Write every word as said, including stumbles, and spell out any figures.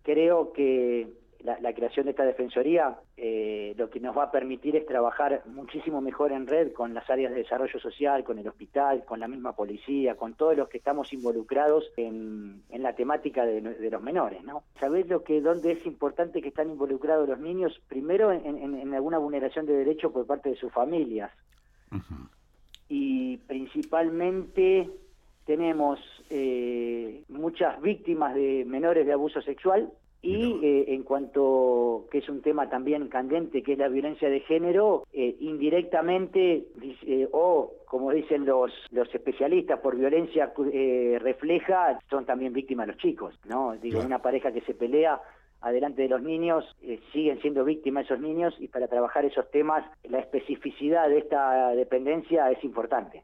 creo que la, la creación de esta defensoría eh, lo que nos va a permitir es trabajar muchísimo mejor en red con las áreas de desarrollo social, con el hospital, con la misma policía, con todos los que estamos involucrados en, en la temática de, de los menores, ¿no? ¿Sabés lo que, dónde es importante que están involucrados los niños? Primero en, en, en alguna vulneración de derechos por parte de sus familias. Uh-huh. Y principalmente tenemos eh, muchas víctimas de menores de abuso sexual y eh, en cuanto que es un tema también candente, que es la violencia de género, eh, indirectamente eh, o como dicen los los especialistas, por violencia eh, refleja, son también víctimas los chicos, ¿no? Digo, claro. Una pareja que se pelea adelante de los niños, eh, siguen siendo víctimas esos niños, y para trabajar esos temas la especificidad de esta dependencia es importante.